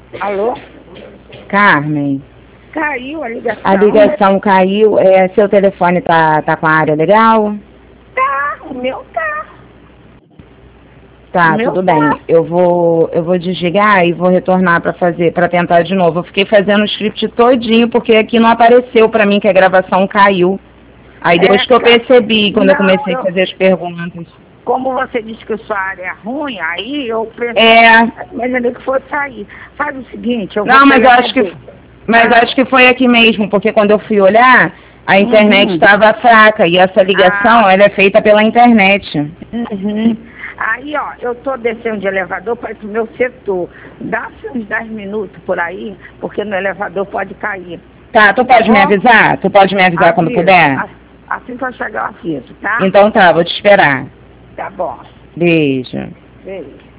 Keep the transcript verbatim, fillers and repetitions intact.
Alô? Carmen, Caiu a ligação? a ligação caiu. É, seu telefone tá, tá com a área legal? Tá, o meu tá. Tá, O meu tudo tá. bem. Eu vou, eu vou desligar e vou retornar para fazer, para tentar de novo. Eu fiquei fazendo o script todinho porque aqui não apareceu para mim que a gravação caiu. Aí depois É, que eu ca- percebi, quando eu não, comecei a eu, fazer as perguntas. como você disse que sua área é ruim, aí eu pensei, É, mas eu que fosse sair. Faz o seguinte, eu vou não, mas eu acho que, elevador. mas Ah, acho que foi aqui mesmo, porque quando eu fui olhar, a internet uhum. estava fraca e essa ligação, Ah, ela é feita pela internet. uhum. Aí, ó, eu tô descendo de elevador para ir pro meu setor. Dá-se uns dez minutos por aí, porque no elevador pode cair. Tá, tu Tá pode me bom? avisar? Tu pode me avisar quando Aviso. puder? A- Assim que eu chegar, eu aviso, tá? Então tá, vou te esperar. Tá bom. Beijo. Beijo.